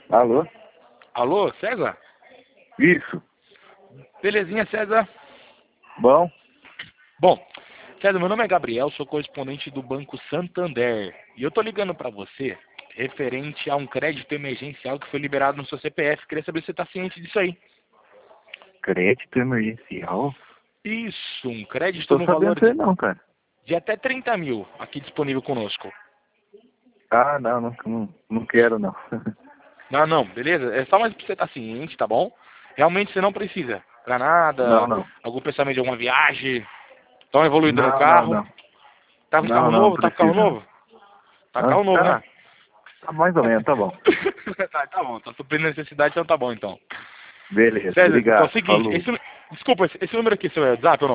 Alô? Alô, César? Isso. Belezinha, César? Bom? Bom, César, meu nome é Gabriel, sou correspondente do Banco Santander. E eu tô ligando pra você referente a um crédito emergencial que foi liberado no seu CPF. Queria saber se você tá ciente disso aí. Crédito emergencial? Isso, um crédito Tô no sabendo valor disso aí não, cara. de até 30 mil aqui disponível conosco. Ah, não quero não. Não, beleza? É só mais pra você estar ciente, tá bom? Realmente você não precisa pra Não, nada, não. algum pensamento de alguma viagem, tão evoluído no Não, não, carro. não. Tá com carro Não novo? Tá com carro precisa não. novo? Tá com Ah, carro novo, né? tá. Tá mais ou menos, tá bom. Tá bom, tá suprindo a necessidade, então tá bom, então. Beleza, César, então é o obrigado. seguinte, Falou. desculpa, esse número aqui, seu WhatsApp ou não?